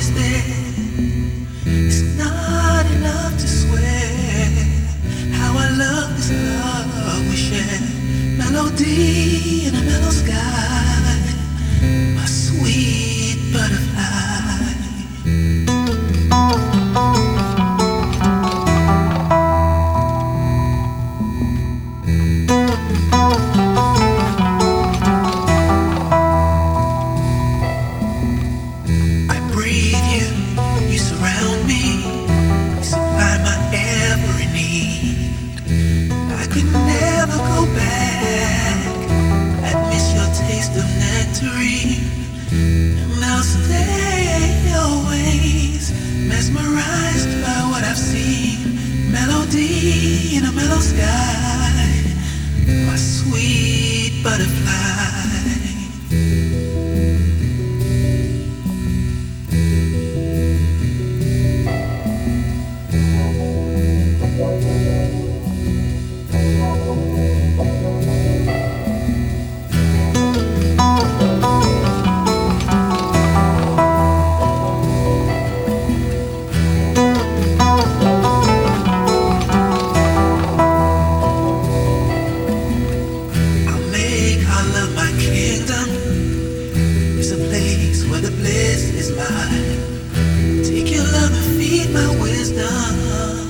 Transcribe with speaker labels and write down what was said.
Speaker 1: always there. It's not enough to swear how I love this love we share. Melody in a mellow sky, my sweet butterfly. I breathe you, you surround me, you supply my every need. I could never go back, I'd miss your taste of nectarine. And I'll stay always mesmerized by what I've seen. Melody in a mellow sky, my sweet butterfly. There's a place where the bliss is mine. Take your love and feed my wisdom.